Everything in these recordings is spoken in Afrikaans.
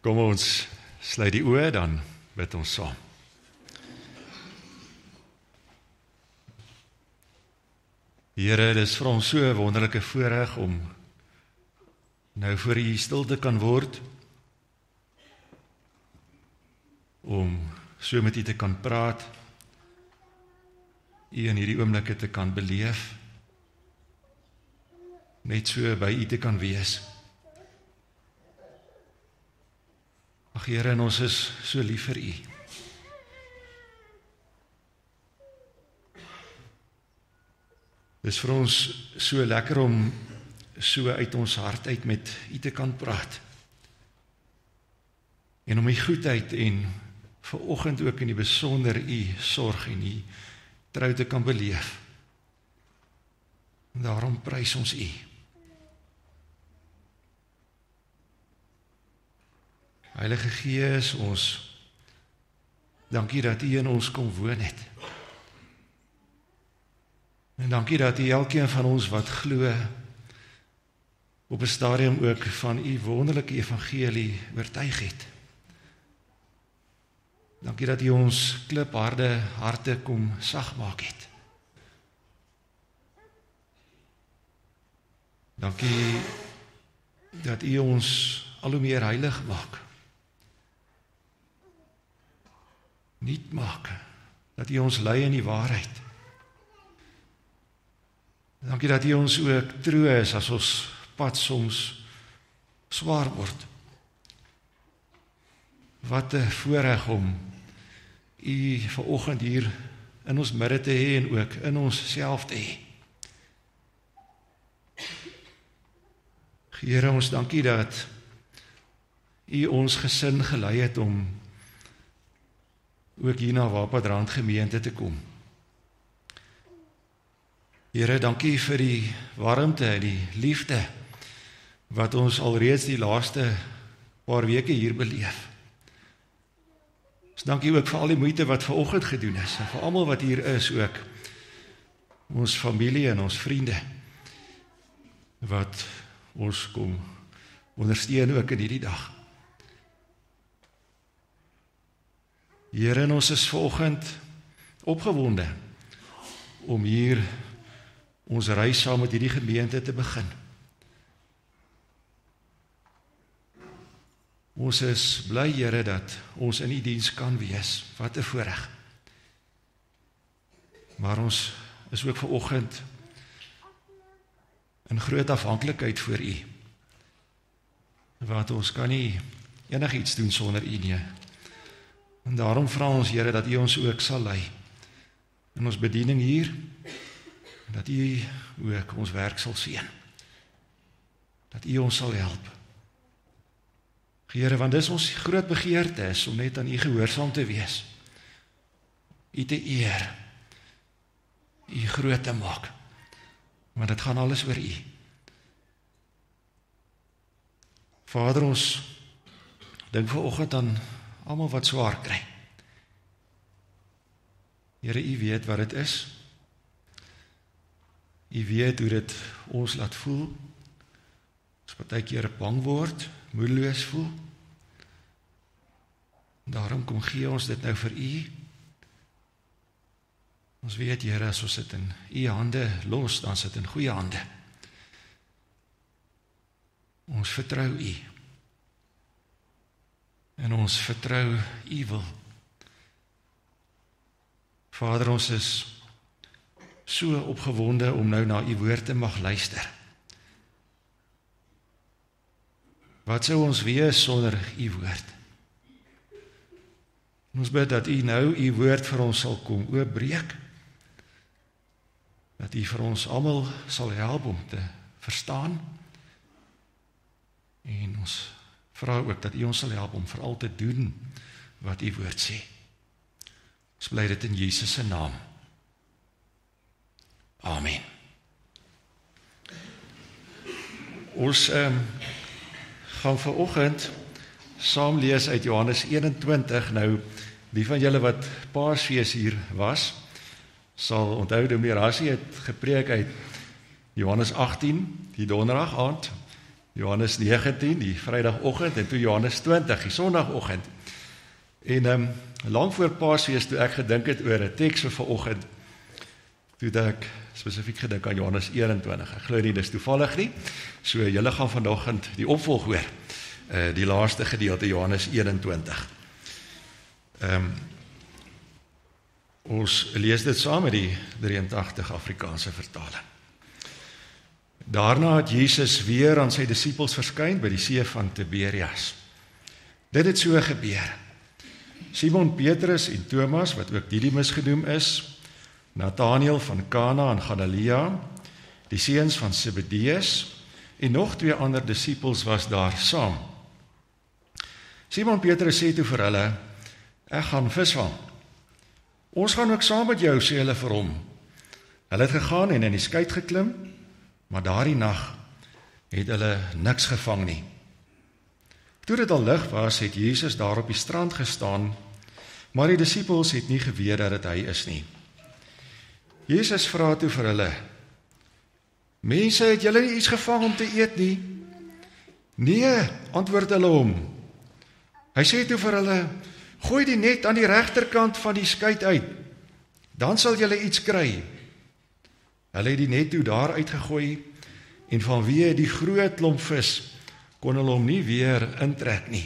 Kom ons sluit die oë, dan bid ons saam. Here, dit is vir ons so 'n wonderlike voorreg om nou voor U stil te kan word, om so met U te kan praat, U in hierdie oomblikke te kan beleef, net so by U te kan wees. Ag Here, en ons is so lief vir U. Dis vir ons so lekker om so uit ons hart uit met U te kan praat. En om U goedheid en vanoggend ook in die besonder U sorg en U trou te kan beleef. En daarom prys ons U. Heilige Gees, ons dankie dat U in ons kom woon het. En dankie dat U elkeen van ons wat glo op 'n stadium ook van U wonderlike evangelie oortuig het. Dankie dat U ons klipharde harte kom sag maak het. Dankie dat U ons al hoe meer heilig maak. Nuut maak, dat U ons lei in die waarheid. Dankie dat U ons ook trou is as ons pad soms swaar word. Wat 'n voorreg om U vanoggend hier in ons midde te hê en ook in ons self te hê. Here, ons dankie dat U ons gesin gelei het om ook hier na Wapadrand gemeente te kom. Here, dankie vir die warmte en die liefde wat ons alreeds die laaste paar weke hier beleef. Ons dankie ook vir al die moeite wat vanoggend gedoen is en vir almal wat hier is ook. Ons familie en ons vriende wat ons kom ondersteun ook in hierdie dag. Here, ons is vanoggend opgewonde om hier ons reis saam met hierdie gemeente te begin. Ons is bly, Here, dat ons in U diens kan wees. Wat 'n voorreg. Maar ons is ook vanoggend in groot afhanklikheid voor U. Want ons kan nie enigiets doen sonder U nie. En daarom vra ons, Here, dat U ons ook sal lei in ons bediening hier, dat U ook ons werk sal seën, dat U ons sal help. Here, want dis ons groot begeerte is om net aan U gehoorsaam te wees, U te eer, U groot te maak, want dit gaan alles oor U. Vader, ons dink vanoggend aan almal wat swaar kry. Here, U weet wat dit is. U weet hoe dit ons laat voel. Ons partykeer bang word, moedeloos voel. Daarom kom gee ons dit nou vir U. Ons weet, Here, as ons dit in U hande los, dan is dit in goeie hande. Ons vertrou U. En ons vertrou U wil. Vader, ons is so opgewonde om nou na U woord te mag luister. Wat sou ons wees sonder U woord? Ons bid dat U nou U woord vir ons sal kom oopbreek, dat U vir ons almal sal help om te verstaan, en ons vra ook dat U ons sal help om veral te doen wat U woord sê. Ons bly dit in Jesus se naam. Amen. Ons gaan vanoggend saam lees uit Johannes 21. Nou, die van julle wat Paasfees hier was, sal onthou, Dominee Rassie het gepreek uit Johannes 18, die donderdag aand, Johannes 19, die Vrydagoggend, en toe Johannes 20, die Sondagoggend. En lang voor Paasfees, toe ek gedink het oor 'n teks vir vanoggend, toe het ek spesifiek gedink aan Johannes 21. Ek glo nie, dis toevallig nie. So julle gaan vanoggend die opvolg hoor, die laaste gedeelte, Johannes 21. Ons lees dit saam met die 83 Afrikaanse vertaling. Daarna het Jesus weer aan sy disippels verskyn by die see van Tiberias. Dit het so gebeur. Simon Petrus en Thomas, wat ook Didimus genoem is, Nathanael van Kana in Galilea, die seuns van Zebedeus, en nog 2 ander disippels was daar saam. Simon Petrus sê toe vir hulle, ek gaan visvang. Ons gaan ook saam met jou, sê hulle vir hom. Hulle het gegaan en in die skei geklim, maar daardie nag het hulle niks gevang nie. Toe dit al lig was, het Jesus daar op die strand gestaan, maar die disippels het nie geweet dat dit hy is nie. Jesus vra toe vir hulle, mense, het julle nie iets gevang om te eet nie? Nee, antwoord hulle hom. Hy sê toe vir hulle, gooi die net aan die regterkant van die skei uit, dan sal julle iets kry. Hulle het die net toe daar uitgegooi, en vanweë die groot klomp vis, kon hulle hom nie weer intrek nie.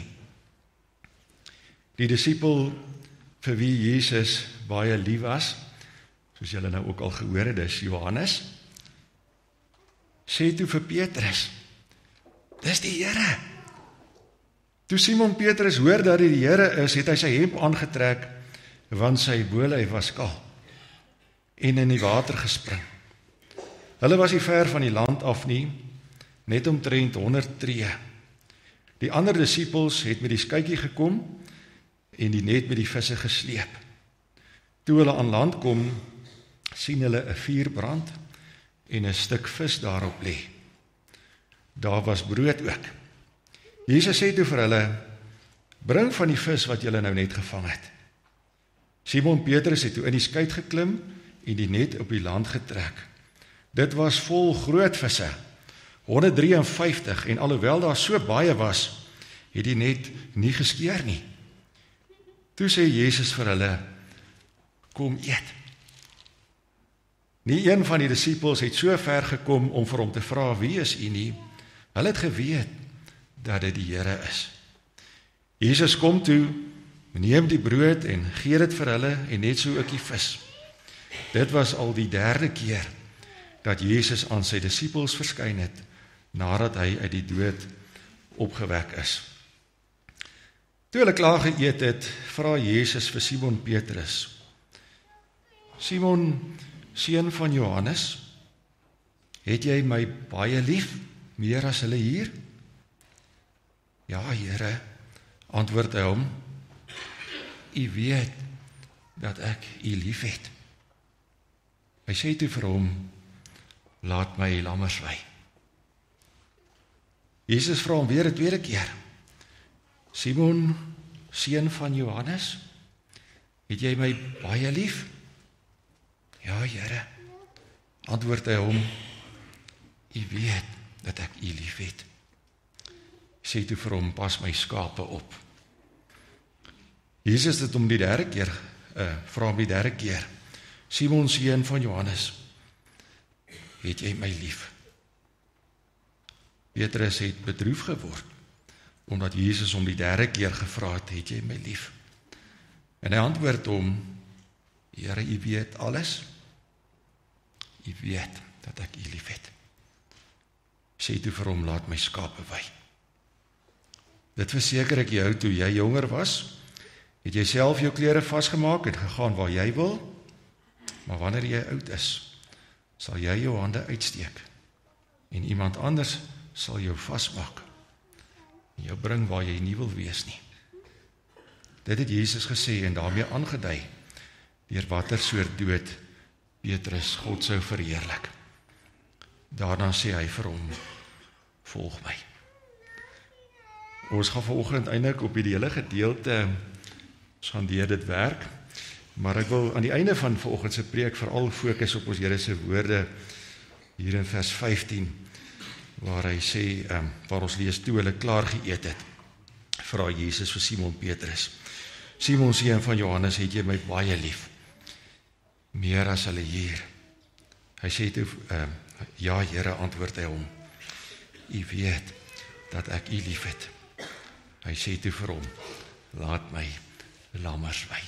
Die disipel vir wie Jesus baie lief was, soos julle nou ook al gehoor het, dis Johannes, sê toe vir Petrus, dis die Here. Toe Simon Petrus hoor dat dit die Here is, het hy sy hemp aangetrek, want sy bolyf was kaal, en in die water gespring. Hulle was nie ver van die land af nie, net omtrent 100 tree. Die ander disippels het met die skytjie gekom en die net met die visse gesleep. Toe hulle aan land kom, sien hulle 'n vuur brand en 'n stuk vis daarop lê. Daar was brood ook. Jesus sê toe vir hulle, bring van die vis wat julle nou net gevang het. Simon Petrus het toe in die skei geklim en die net op die land getrek. Dit was vol groot visse, 153, en alhoewel daar so baie was, het die net nie geskeur nie. Toe sê Jesus vir hulle, kom eet. Nie een van die disippels het so ver gekom om vir hom te vra, wie is u nie? Hulle het geweet dat dit die Here is. Jesus kom toe, neem die brood en gee dit vir hulle en net so ook die vis. Dit was al die 3de keer dat Jesus aan sy disippels verskyn het, nadat hy uit die dood opgewek is. Toe hulle klaar geëet het, vra Jesus vir Simon Petrus, Simon, seun van Johannes, het jy my baie lief, meer as hulle hier? Ja, Here, antwoord hy hom, u weet dat ek u lief het. Hy sê toe vir hom, laat my lammers wei. Jesus vra hom weer 'n tweede keer, Simon, seun van Johannes, het jy my baie lief? Ja, Here, antwoord hy hom, u weet dat ek u lief het. Sê toe vir hom, pas my skape op. Jesus het hom die 3de keer, vra hom die 3de keer, Simon, seun van Johannes, het jy my lief? Petrus het bedroef geword, omdat Jesus hom die 3de keer gevra het jy my lief? En hy antwoord hom, Here, u weet alles, u weet dat ek u lief het. Sê toe vir hom, laat my skape wei. Dit verseker ek jou, toe jy jonger was, het jy self jou klere vasgemaak en gegaan waar jy wil, maar wanneer jy oud is, sal jy jou hande uitsteek en iemand anders sal jou vasmaak en jou bring waar jy nie wil wees nie. Dit het Jesus gesê en daarmee aangedui deur watter soort dood Petrus God sou verheerlik. Daarna sê hy vir hom, volg my. Ons gaan vanoggend eintlik op die hele gedeelte, ons gaan deur dit werk, maar ek wil aan die einde van vanoggend se preek veral fokus op ons Here se woorde hier in vers 15. waar hy sê, waar ons lees, toe hulle klaar geëet het, vra Jesus vir Simon Petrus, Simon seun van Johannes, het jy my baie lief, meer as hulle hier? Hy sê toe, ja Here, antwoord hy hom, U weet dat ek U lief het. Hy sê toe vir hom, laat my lammers wei.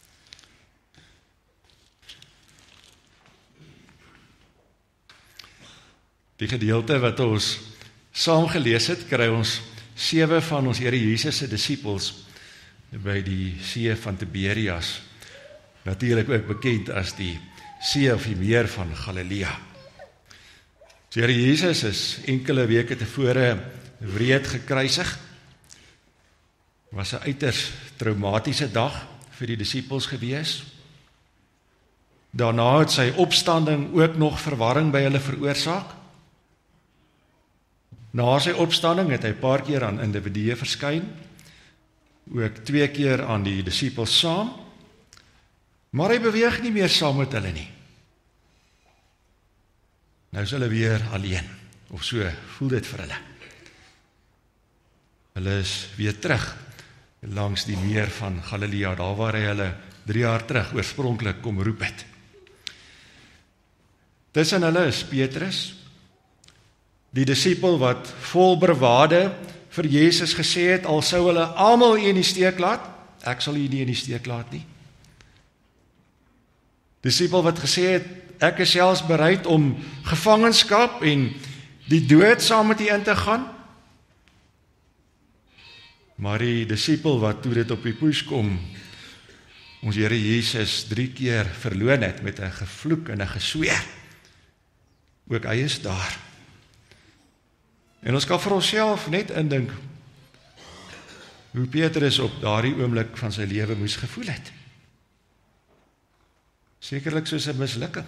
Die gedeelte wat ons saam gelees het, kry ons 7 van ons Here Jesus se disippels by die see van Tiberias, natuurlik ook bekend as die see of die meer van Galilea. So Here Jesus is enkele weke tevore wreed gekruisig. Was 'n uiters traumatiese dag vir die disippels gewees. Daarna het sy opstanding ook nog verwarring by hulle veroorsaak. Na sy opstanding het hy 'n paar keer aan individue verskyn, ook 2 keer aan die disippels saam, maar hy beweeg nie meer saam met hulle nie. Nou is hulle weer alleen, of so voel dit vir hulle. Hulle is weer terug langs die meer van Galilea, daar waar hy hulle 3 jaar terug oorspronklik kom roep het. Tussen hulle is Petrus, die disipel wat vol bravade vir Jesus gesê het, al sou hulle almal U in die steek laat, ek sal U nie in die steek laat nie. Disipel wat gesê het, ek is selfs bereid om gevangenskap en die dood saam met U in te gaan. Maar die disipel wat toe dit op die poes kom, ons Here Jesus 3 keer verloon het met 'n gevloek en 'n gesweer, ook hy is daar. En ons kan vir onsself net indink hoe Petrus op daardie oomblik van sy lewe moes gevoel het. Sekerlik soos 'n mislukking.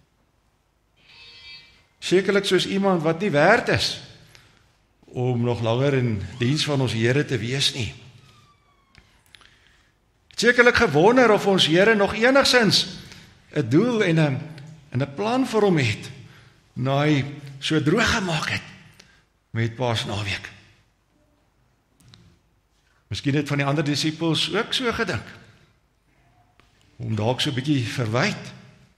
Sekerlik soos iemand wat nie werd is om nog langer in diens van ons Here te wees nie. Sekerlik gewonder of ons Here nog enigsins 'n doel en 'n plan vir hom het, na hy so droog gemaak het met Paasnaweek. Miskien het van die ander disippels ook so gedink, om dalk so 'n bietjie verwyd.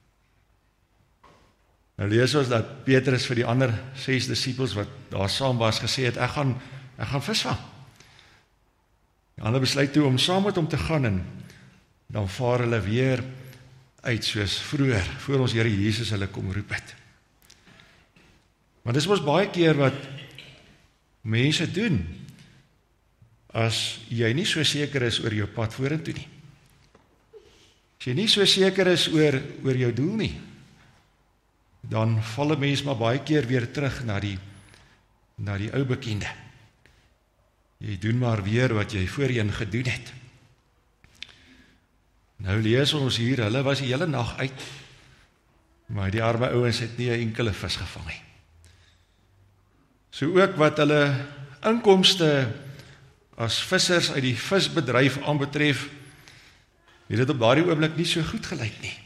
Nou lees ons dat Petrus vir die ander 6 disippels wat daar saam was gesê het, ek gaan visvang. Die ander besluit toe om saam met hom te gaan en dan vaar hulle weer uit soos vroeër, voor ons Here Jesus hulle kom roep het. Maar dis mos baie keer wat mense doen, as jy nie so seker is oor jou pad vorentoe nie. As jy nie so seker is oor jou doel nie, dan val 'n mens maar baie keer weer terug na die ou bekende. Jy doen maar weer wat jy voorheen gedoen het. Nou lees ons hier, hulle was die hele nag uit, maar die arme ouens het nie 'n enkele vis gevang nie. So ook wat hulle inkomste as vissers uit die visbedryf aanbetref, het dit op daardie oomblik nie so goed gelyk nie.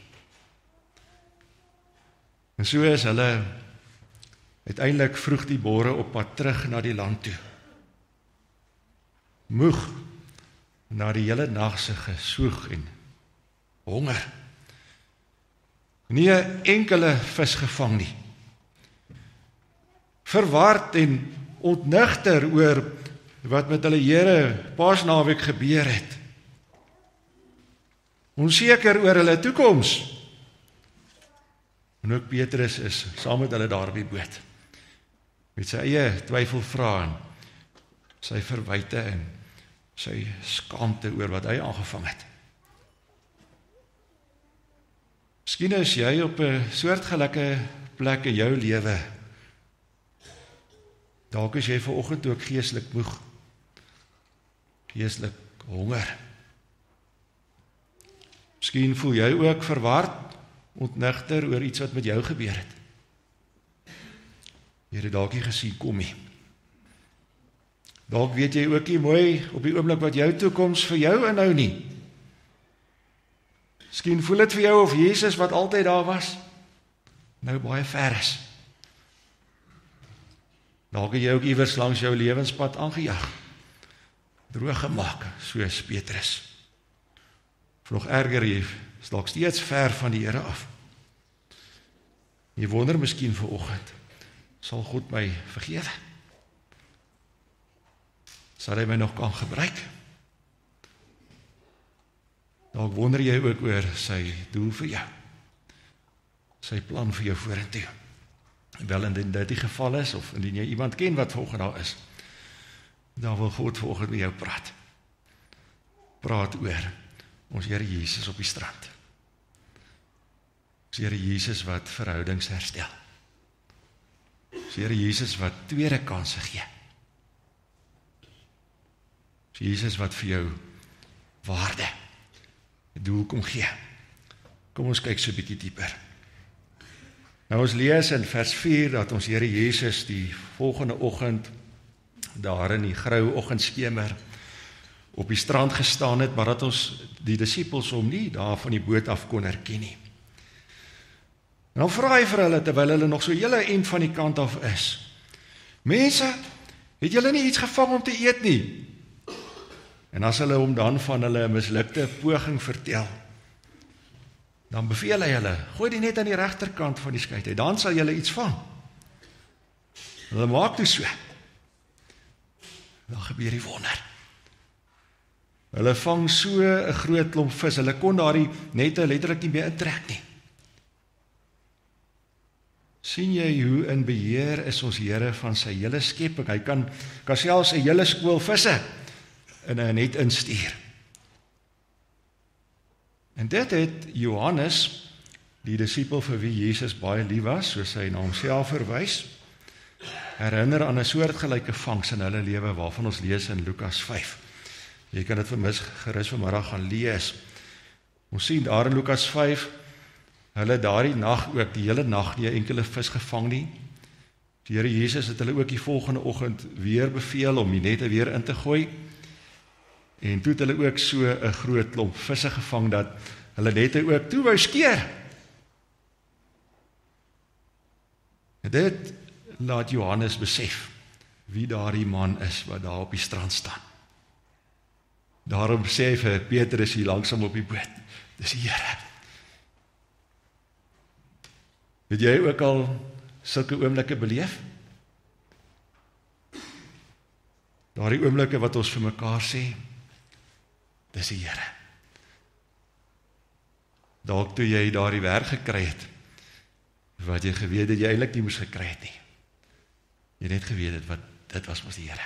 En so is hulle uiteindelik vroeg die môre op pad terug na die land toe. Moeg na die hele nag se gesoeg en honger. Nie 'n enkele vis gevang nie. Verward en ontnigter oor wat met hulle Here Paasnaweek gebeur het. Onseker oor hulle toekoms. En ook Petrus is saam met hulle daar op die boot, met sy eie twyfelvrae en sy verwyte en sy skaamte oor wat hy aangevang het. Miskien is jy op 'n soortgelyke plek in jou lewe. Dalk is jy vanoggend ook geestelik moeg, geestelik honger. Miskien voel jy ook verward, ontnigter oor iets wat met jou gebeur het. Jy het dalk nie gesien kom nie. Dalk weet jy ook nie mooi op die oomblik wat jou toekoms vir jou inhou nie. Miskien voel dit vir jou of Jesus wat altyd daar was, nou baie ver is. Dalk het jy ook iewers langs jou lewenspad aangejaag, droog gemaak, soos Petrus. Of nog erger, jy is dalk steeds ver van die Here af. Jy wonder miskien vanoggend, sal God my vergewe? Sal hy my nog kan gebruik? Dalk wonder jy ook oor sy doel vir jou, sy plan vir jou vorentoe. Wel indien dit die geval is, of indien jy iemand ken wat vanoggend daar is, dan wil God vanoggend met jou praat. Praat oor ons Here Jesus op die strand. Ons Here Jesus wat verhoudings herstel. Ons Here Jesus wat tweede kanse gee. Ons Jesus wat vir jou waarde, 'n doel kom gee. Kom ons kyk so 'n bietjie dieper. Nou ons lees in vers 4 dat ons Here Jesus die volgende oggend daar in die grou oggendskemer op die strand gestaan het, maar dat ons die disippels hom nie daar van die boot af kon herken nie. En dan vra hy vir hulle, terwyl hulle nog so hele eind van die kant af is: Mense, het julle nie iets gevang om te eet nie? En as hulle hom dan van hulle mislukte poging vertel, dan beveel hy hulle: gooi die net aan die regterkant van die skei uit, dan sal julle iets vang. Hulle maak toe so. Dan gebeur die wonder. Hulle vang so 'n groot klomp vis, hulle kon daardie nette letterlik nie meer intrek nie. Sien jy hoe in beheer is ons Here van sy hele skepping? Hy kan selfs 'n hele skool visse in 'n net instuur. En dit het Johannes, die disipel vir wie Jesus baie lief was, soos hy na homself verwys, herinner aan 'n soortgelyke vangs in hulle lewe waarvan ons lees in Lukas 5. Jy kan dit gerus vanmiddag gaan lees. Ons sien daar in Lukas 5, hulle daardie nag ook die hele nag nie 'n enkele vis gevang nie. Die Here Jesus het hulle ook die volgende oggend weer beveel om die nette weer in te gooi. En toe het hulle ook so 'n groot klomp visse gevang dat hulle nette ook toe wou skeer. En dit laat Johannes besef wie daardie man is wat daar op die strand staan. Daarom sê hy vir Petrus hier langsam op die boot: dis die Here. Het jy ook al sulke oomblikke beleef? Daardie oomblikke wat ons vir mekaar sê, dis die Here. Dalk toe jy daardie werk gekry het, wat jy geweet het jy eintlik nie moes gekry het nie. Jy net geweet het wat dit was mos die Here.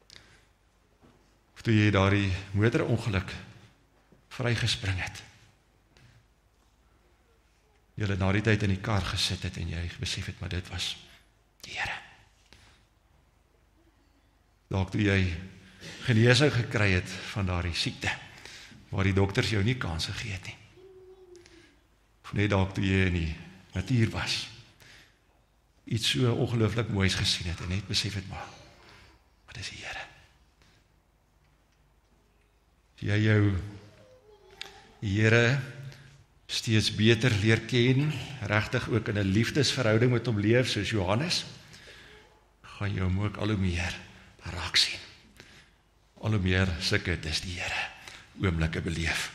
Of toe jy daardie motorongeluk vrygespring het. Jy het na die tyd in die kar gesit het en jy besef het, maar dit was die Here. Dalk toe jy genesing gekry het van daardie siekte, waar die dokters jou nie kans gegee het nie. Of net dalk toe jy in die natuur was, iets so ongelooflik moois gesien het en net besef het, maar dis die Here. Jy jou die Here steeds beter leer ken, regtig ook in 'n liefdesverhouding met hom leef, soos Johannes, gaan jy hom ook al hoe meer raak sien. Al hoe meer sulke, dis die Here, oomblikke beleef.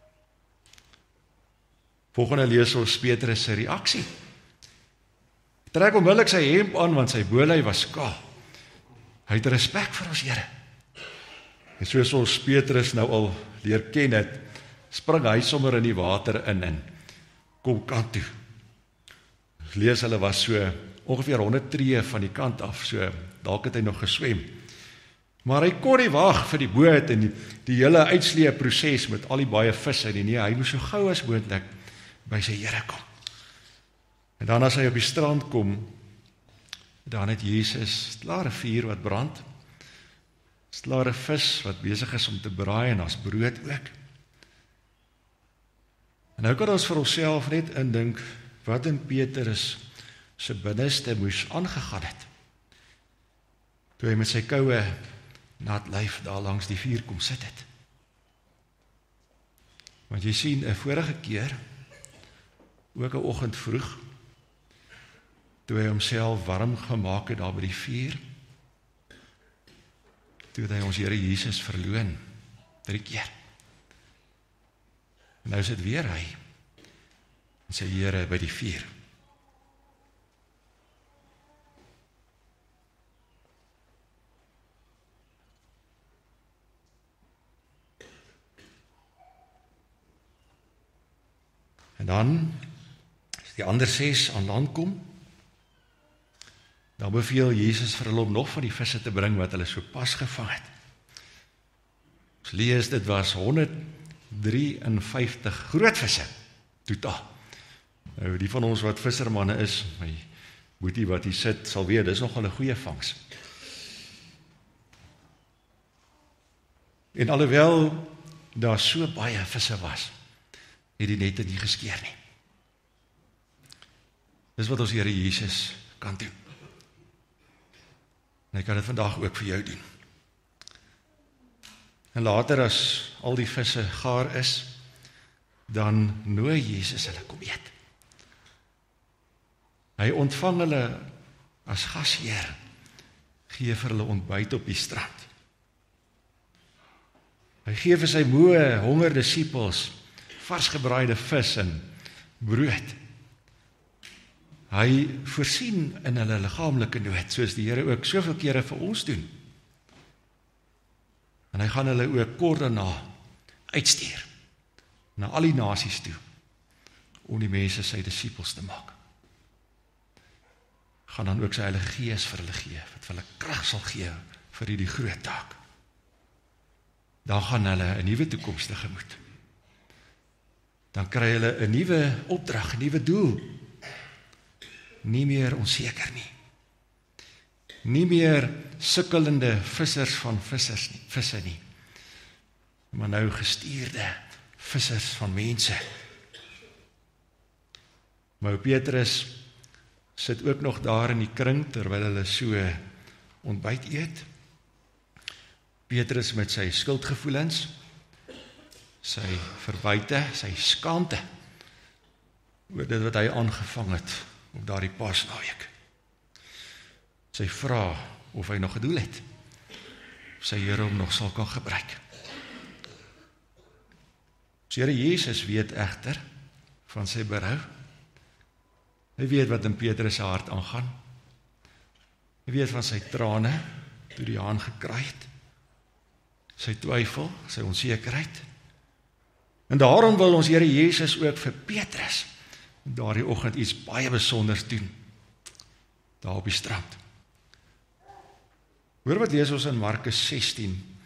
Volgende lees ons Petrus se reaksie. Trek onmiddellik sy hemp aan, want sy bolei was kaal. Hy het respek vir ons Here. En soos ons Petrus nou al leer ken het, spring hy sommer in die water in en kom kant toe. Lees hulle was so ongeveer 100 tree van die kant af, so dalk het hy nog geswem. Maar hy kon nie wag vir die boot en die hele uitsleepproses met al die baie visse nie. Nee, hy moes so gou as moontlik by sy Here kom. En dan as hy op die strand kom, dan het Jesus klare vuur wat brand, klare vis wat besig is om te braai en as brood ook. En nou kan ons vir onsself net indink wat in Petrus se binneste moes aangegaan het, toe hy met sy koue nat lyf daar langs die vuur kom sit het. Want jy sien, 'n vorige keer, ook 'n oggend vroeg, toe hy homself warm gemaak het daar by die vuur, toe het hy ons Here Jesus verloon, 3 keer. En nou sit weer hy, en sy Here by die vuur. En dan, as die ander 6 aan land kom, dan beveel Jesus vir hulle om nog van die visse te bring wat hulle so pas gevang het. Ons lees, dit was 153 groot visse, totaal. Nou, die van ons wat vissermanne is, my boetie wat hier sit, sal weet, dis nogal 'n goeie vangs. En alhoewel daar so baie visse was, het die nette nie geskeur nie. Dis wat ons Here Jesus kan doen. En hy kan dit vandag ook vir jou doen. En later as al die visse gaar is, dan nooi Jesus hulle kom eet. Hy ontvang hulle as gasheer, gee vir hulle ontbyt op die strand. Hy gee vir sy moe, honger disippels vars gebraaide vis en brood. Hy voorsien in hulle liggaamlike nood, soos die Here ook soveel kere vir ons doen. En hy gaan hulle ook kort daarna uitstuur, na al die nasies toe, om die mense sy disippels te maak. Gaan dan ook sy Heilige Gees vir hulle gee, wat vir hulle krag sal gee, vir hierdie groot taak. Dan gaan hulle 'n nuwe toekoms tegemoet. Dan kry hulle 'n nuwe opdrag, 'n nuwe doel. Nie meer onseker nie. Nie meer sukkelende vissers van visse nie. Maar nou gestuurde vissers van mense. Maar Petrus sit ook nog daar in die kring, terwyl hulle so ontbyt eet. Petrus met sy skuldgevoelens, sy verwyte, sy skaamte, oor dit wat hy aangevang het, op daardie Paasnaweek. Sy vra of hy nog 'n doel het, of sy Here hom nog sal kan gebruik. Ons Here Jesus weet egter van sy berou. Hy weet wat in Petrus se hart aangaan. Hy weet van sy trane, toe die haan gekraai het, sy twyfel, sy onsekerheid. En daarom wil ons Here Jesus ook vir Petrus daardie oggend iets baie besonders doen, daar op die strand. Hoor wat lees ons in Markus 16,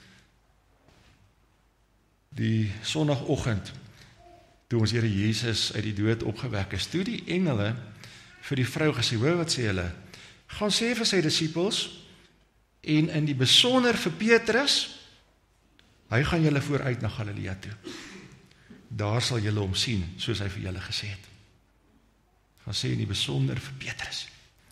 die sondagoggend, toe ons Here Jesus uit die dood opgewek is, toe die engele vir die vrou gesê, hoor wat sê hulle, gaan sê vir sy disippels, en in die besonder vir Petrus, hy gaan julle vooruit na Galilea toe. Daar sal julle hom sien, soos hy vir julle gesê het. Gaan sê in die besonder vir Petrus.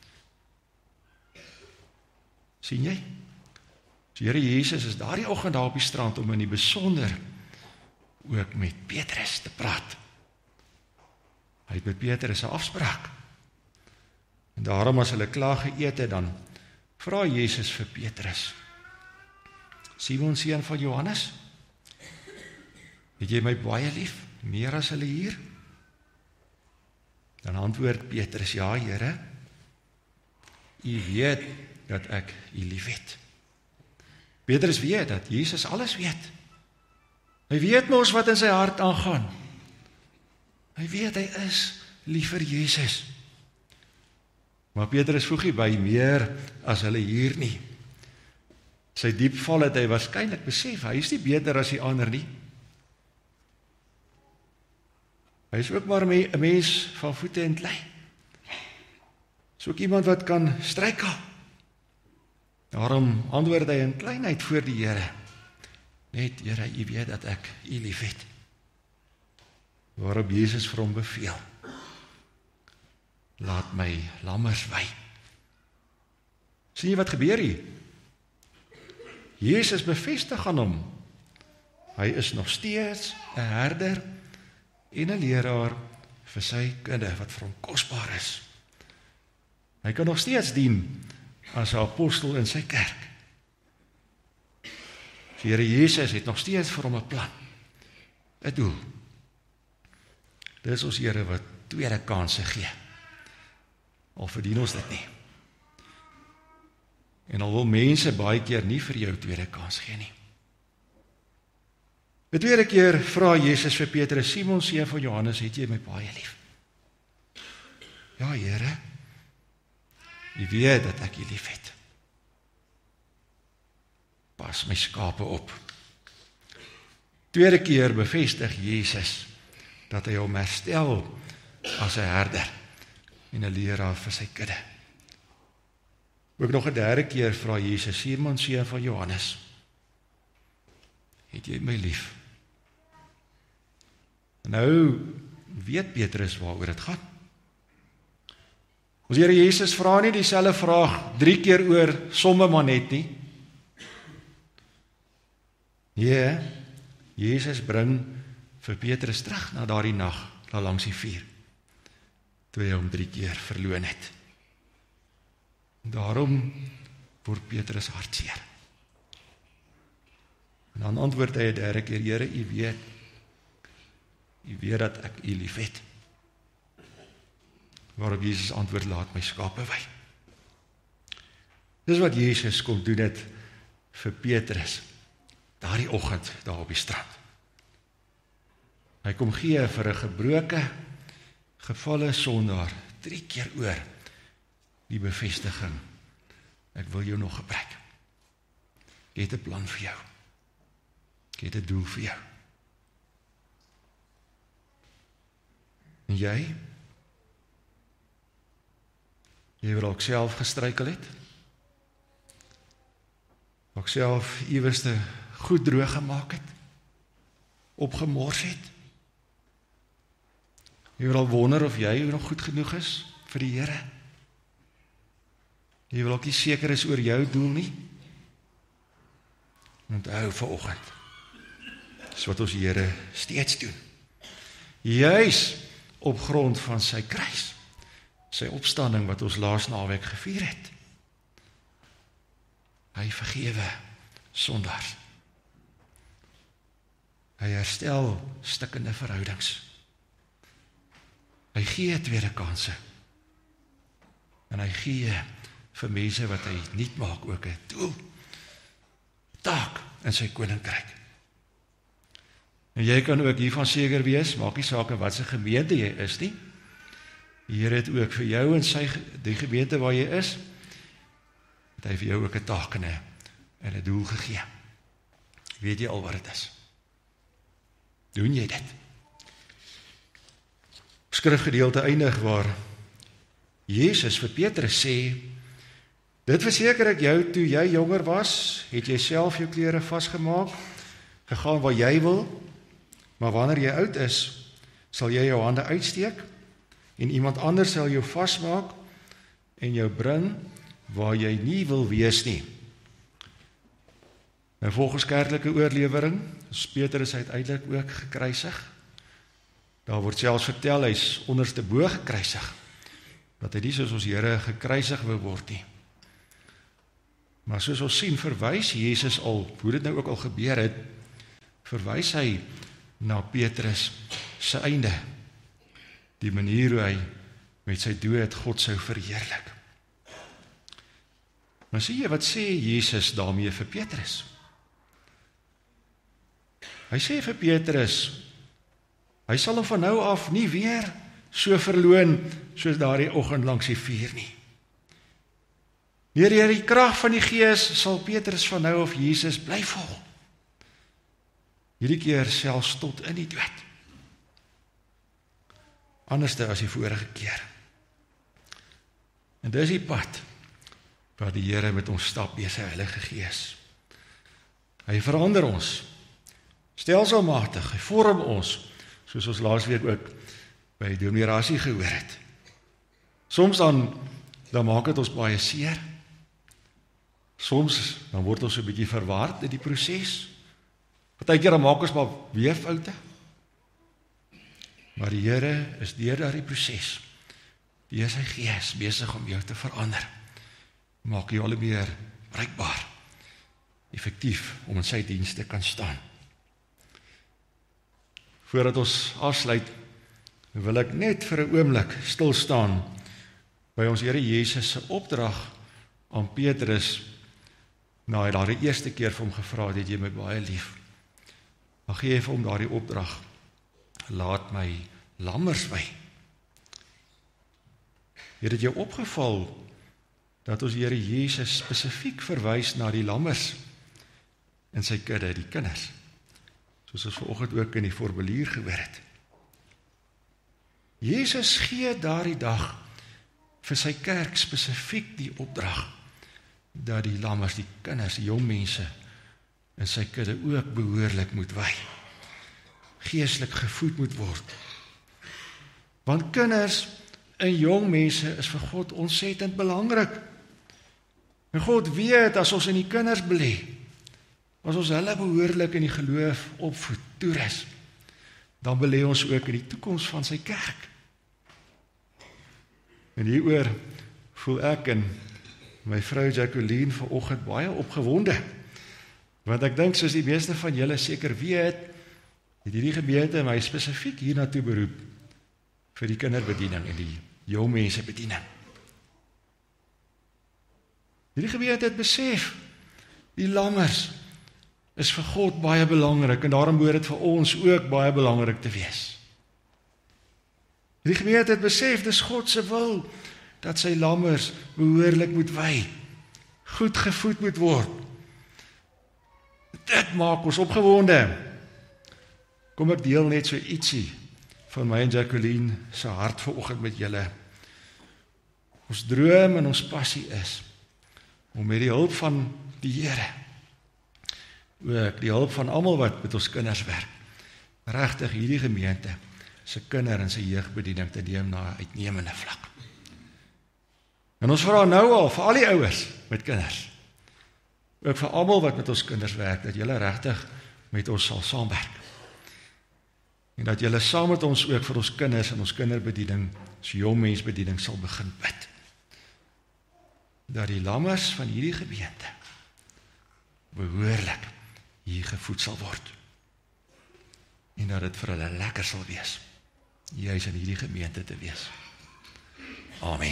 Sien jy? Die Here Jesus is daardie oggend daar op die strand om in die besonder ook met Petrus te praat. Hy het met Petrus 'n afspraak. En daarom as hulle klaar geëet het, dan vra Jesus vir Petrus, Simon seun van Johannes, het jy my baie lief, meer as hulle hier? Dan antwoord Petrus, ja Here, U weet dat ek U lief het. Petrus weet dat Jesus alles weet. Hy weet mos wat in sy hart aangaan. Hy weet hy is lief vir Jesus. Maar Petrus voeg nie by meer as hulle hier nie. Sy diep val het hy waarskynlik besef, hy is nie beter as die ander nie. Hy is ook maar 'n mens van voete en klei. Is ook iemand wat kan struikel. Daarom antwoord hy in kleinheid voor die Here. Net, Here, U weet dat ek U lief het. Waarop Jesus vir hom beveel, laat my lammers wei. Sien jy wat gebeur hier? Jesus bevestig aan hom, hy is nog steeds 'n herder en 'n leraar vir sy kinde wat vir hom kosbaar is. Hy kan nog steeds dien as 'n apostel in sy kerk. Die Here Jesus het nog steeds vir hom 'n plan, 'n doel. Dis ons Here wat tweede kanse gee. Al verdien ons dit nie. En al wil mense baie keer nie vir jou tweede kans gee nie. Die tweede keer vra Jesus vir Petrus, Simon, seun van Johannes, het jy my baie lief? Ja, Here, U weet dat ek U lief het. Pas my skape op. Tweede keer bevestig Jesus dat hy hom herstel as 'n herder en 'n leraar vir sy kudde. Ook nog 'n derde keer vra Jesus, Simon, seun van Johannes, het jy my lief? Nou weet Petrus waaroor dit gaan. Ons Here Jesus vra nie dieselfde vraag 3 keer oor somme maar net nie. Ja, Jesus bring vir Petrus terug na daardie nag, daar langs die vuur, toe hy hom 3 keer verloon het. Daarom word Petrus hartseer. En dan antwoord hy 'n derde keer, Here, U weet dat ek U lief het. Waarop Jesus antwoord, laat my skape wei. Dis wat Jesus kom doen het vir Petrus, daardie oggend daar op die strand. Hy kom gee vir 'n gebroke, gevalle sondaar 3 keer oor die bevestiging. Ek wil jou nog gebruik. Ek het 'n plan vir jou. Ek het 'n doel vir jou. En jy? Jy wil ook self gestruikel het? Ook self iewerste goed droog gemaak het? Opgemors het? Jy wil al wonder of jy nog goed genoeg is vir die Here? Jy wil ook nie seker is oor jou doel nie? Onthou vanoggend, dis wat ons Here steeds doen. Juis op grond van sy kruis, sy opstanding wat ons laas naweek gevier het. Hy vergewe sondaars. Hy herstel stikkende verhoudings. Hy gee tweede kanse. En hy gee vir mense wat hy nuut maak ook 'n doel, taak in sy koninkryk. En jy kan ook hiervan seker wees, maak nie saak in watse gemeente jy is nie. Die Here het ook vir jou en die gemeente waar jy is, het hy vir jou ook 'n taak en 'n doel gegee. Weet jy al wat dit is? Doen jy dit? Skrifgedeelte eindig waar Jesus vir Petrus sê, dit verseker ek jou, toe jy jonger was, het jy self jou klere vasgemaak, gegaan waar jy wil, maar wanneer jy oud is, sal jy jou hande uitsteek, en iemand anders sal jou vasmaak, en jou bring, waar jy nie wil wees nie. Nou volgens kerklike oorlewering, is Petrus uiteindelik ook gekruisig. Daar word selfs vertel, hy is onderste bo gekruisig, dat hy nie soos ons Here gekruisig wou word nie. Maar soos ons sien, verwys Jesus al, hoe dit nou ook al gebeur het, verwys hy na Petrus se einde, die manier hoe hy met sy dood God sou verheerlik. Maar sien jy, wat sê Jesus daarmee vir Petrus? Hy sê vir Petrus, hy sal hom van nou af nie weer so verloon, soos daardie oggend langs die vuur nie. Deur die krag van die Gees sal Petrus van nou af Jesus bly volg. Hierdie keer selfs tot in die dood. Anderste as die vorige keer. En dis die pad wat die Here met ons stap deur sy Heilige Gees. Hy verander ons stelselmatig, hy vorm ons, soos ons laasweek ook by Dominee Rassie gehoor het. Soms dan maak dit ons baie seer. Soms dan word ons 'n bietjie verward in die proses. Partykeer dan maak ons maar weer foute. Maar die Here is deur daardie proses, deur sy Gees besig om jou te verander. Maak jou al meer bruikbaar effektief om in sy diens te kan staan. Voordat ons afsluit, wil ek net vir 'n oomblik stil staan by ons Here Jesus se opdrag aan Petrus, na hy daardie eerste keer vir hom gevra het, het jy my baie lief? Dan gee hy vir hom daardie opdrag, laat my lammers wy. Het dit jou opgeval dat ons Here Jesus spesifiek verwys na die lammers in sy kudde, die kinders, soos ons vanoggend ook in die formulier gehoor het. Jesus gee daardie dag vir sy kerk spesifiek die opdrag dat die lammers, die kinders, die jong mense in sy kudde ook behoorlik moet wy, geestelik gevoed moet word. Want kinders en jong mense is vir God ontsettend belangrik. En God weet, as ons in die kinders belê, as ons hulle behoorlik in die geloof opvoed, toerus, dan belê ons ook in die toekoms van sy kerk. En hieroor voel ek en my vrou Jacqueline vanoggend baie opgewonde. Want ek dink, soos die meeste van julle seker weet, het hierdie gemeente my spesifiek hiernatoe beroep vir die kinderbediening en die jong mense bediening. Hierdie gemeente het besef, die lammers is vir God baie belangrik en daarom behoort dit vir ons ook baie belangrik te wees. Die gemeente het besef, dis God se wil, dat sy lammers behoorlik moet wy, goed gevoed moet word. Dit maak ons opgewonde. Kom ek deel net so ietsie van my en Jacqueline se hart vanoggend met julle. Ons droom en ons passie is om met die hulp van die Here, ook die hulp van almal wat met ons kinders werk, regtig hierdie gemeente se kinder- en sy jeugbediening te neem na 'n uitnemende vlak. En ons vra nou al vir al die ouers met kinders, ook vir almal wat met ons kinders werk, dat julle regtig met ons sal saamwerk. En dat julle saam met ons ook vir ons kinders en ons kinderbediening, ons jongmensbediening sal begin bid. Dat die lammers van hierdie gemeente behoorlik hier gevoed sal word. En dat dit vir hulle lekker sal wees, juis in hierdie gemeente te wees. Amen.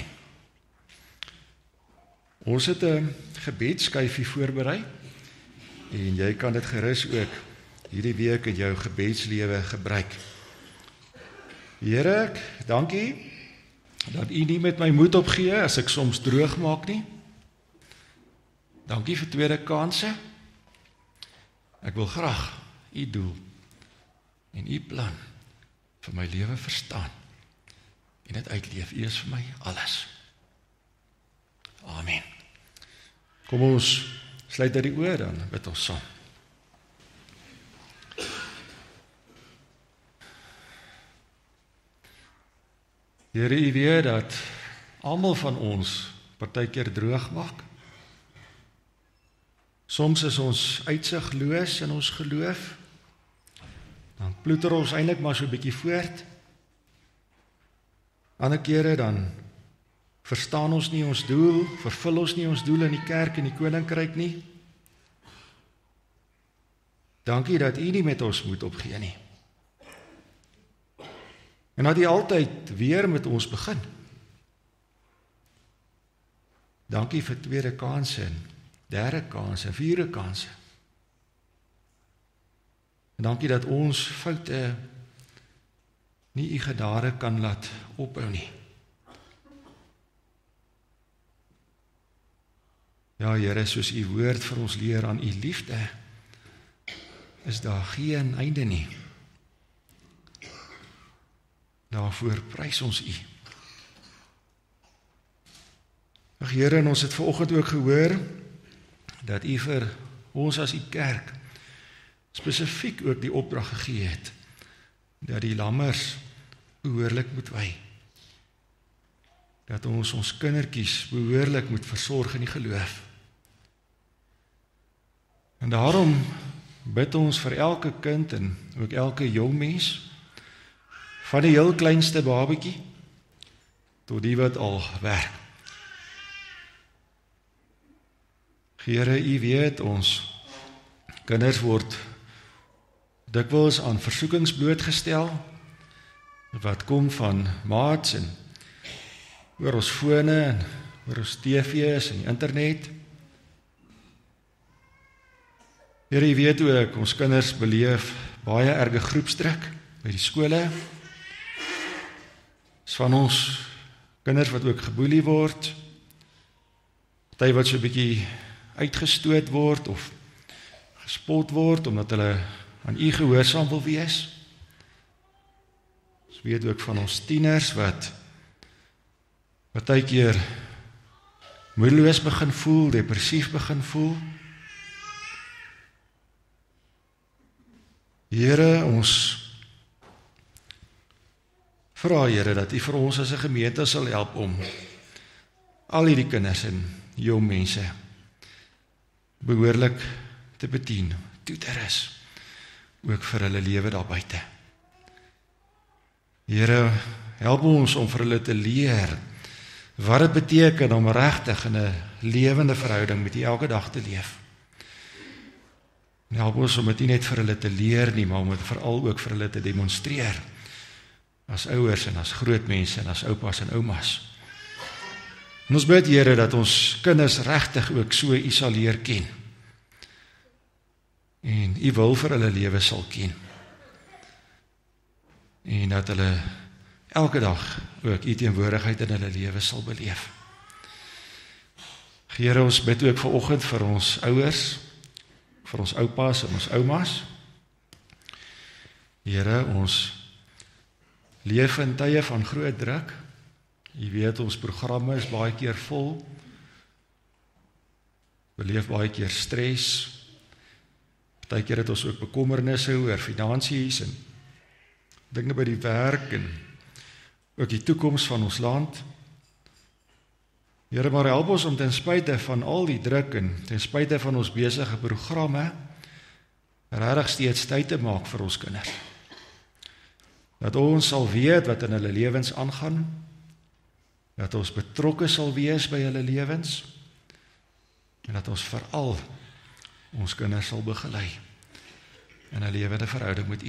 Ons het 'n gebedskyfie voorberei, en jy kan dit gerus ook hierdie week in jou gebedslewe gebruik. Here, ek dankie dat U nie met my moed opgee as ek soms droog maak nie. Dankie vir tweede kanse. Ek wil graag U doel en U plan vir my lewe verstaan en dit uitleef. U is vir my alles. Amen. Kom ons sluit uit die oë dan, bid ons saam. Here, U weet dat almal van ons partykeer droog maak. Soms is ons uitsigloos in ons geloof. Dan ploeter ons eintlik maar so 'n bietjie voort. Ander kere dan verstaan ons nie ons doel, vervul ons nie ons doel in die kerk en die koninkryk nie. Dankie dat U nie met ons moed opgee nie. En dat U altyd weer met ons begin. Dankie vir tweede kanse en derde kanse, vierde kanse. En dankie dat ons foute nie U genade kan laat ophou nie. Ja, Here, soos U woord vir ons leer aan U liefde, is daar geen einde nie. Daarvoor prys ons U. Ag Here, en ons het vanoggend ook gehoor dat U vir ons as U kerk spesifiek ook die opdrag gegee het dat die lammers behoorlik moet wy. Dat ons kindertjies behoorlik moet versorg in die geloof. En daarom bid ons vir elke kind en ook elke jong mens, van die heel kleinste babetjie tot die wat al werk. Here, U weet ons Kinders word dikwels aan versoekings blootgestel, wat kom van maats en oor ons fone en oor ons tv's en die internet. Here, jy weet ook, ons kinders beleef baie erge groepsdruk by die skole. Dis van ons kinders wat ook geboelie word, party wat so 'n bietjie uitgestoot word of gespot word omdat hulle aan u gehoorsaam wil wees. Ons weet ook van ons tieners wat partykeer moedeloos begin voel, depressief begin voel. Here, ons vra, Here, dat u vir ons as 'n gemeente sal help om al hierdie kinders en jong mense behoorlik te bedien, toe te rus, ook vir hulle lewe daar buite. Here, help ons om vir hulle te leer wat dit beteken om regtig in 'n lewende verhouding met U elke dag te leef. En help ons om dit nie net vir hulle te leer nie, maar om dit veral ook vir hulle te demonstreer, as ouers en as groot mense en as oupas en oumas. En ons bid, Here, dat ons kinders regtig ook so U sal leer ken. En U wil vir hulle lewe sal ken. En dat hulle elke dag ook U teenwoordigheid in hulle lewe sal beleef. Here, ons bid ook vanoggend vir ons ouers, vir ons oupas en ons oumas. Here, ons leef in tye van groot druk. Jy weet, ons programme is baie keer vol. Beleef baie keer stres. Partykeer het ons ook bekommernisse oor finansies en dinge by die werk en ook die toekoms van ons land. Here, maar help ons om ten spyte van al die druk en ten spyte van ons besige programme regtig steeds tyd te maak vir ons kinders. Dat ons sal weet wat in hulle lewens aangaan, dat ons betrokke sal wees by hulle lewens en dat ons veral ons kinders sal begelei in 'n lewende verhouding met U.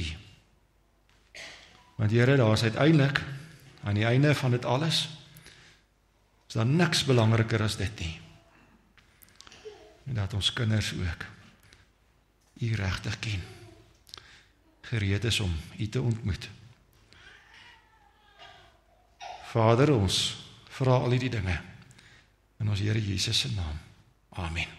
Want Here, daar is uiteindelik aan die einde van dit alles is daar niks belangriker as dit nie. En dat ons kinders ook U regtig ken, gereed is om U te ontmoet. Vader, ons vra al hierdie dinge in ons Here Jesus se naam. Amen.